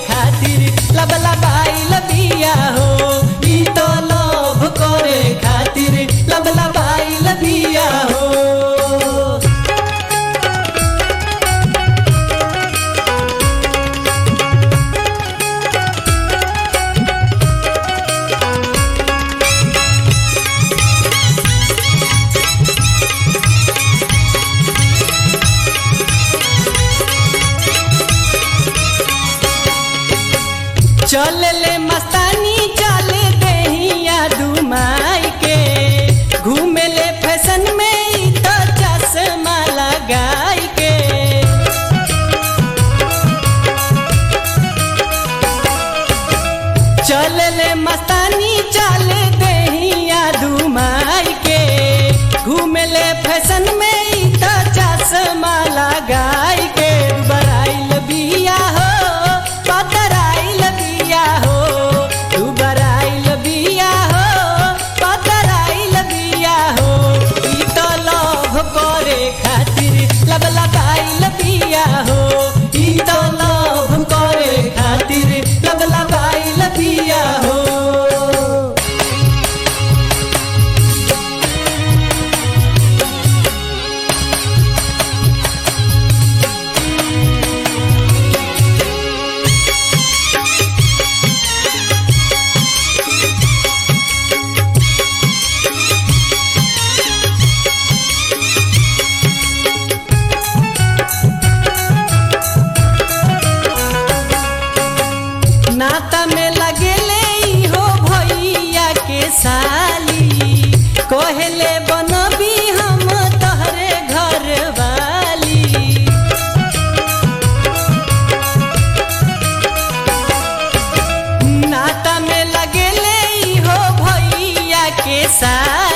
खातिर लबलबाइल बिया हो। ई तो लोभ करे खातिर लबलबाइल बिया हो। चले ले मस्तानी चले देहिया दुमाई के, घूमे ले फैशन में ई तो चश्मा लगाई के। चले ले मस्तानी चले देहिया दुमाई के, घूमे ले फैशन में ई तो चश्मा लगाई के। बराइल बिया हो पतराइल बिया हो, तू बराइल बिया हो पतराइल बिया हो। ई तो लोभ करे खातिर लबलबाइल बिया हो। ई तो लोभ करे खातिर लबलबाइल बिया हो। नाता में लगेले ई हो भैया के साली, कहले बनबी हम तहरे घर वाली। नाता में लगेले ई हो भैया के साली,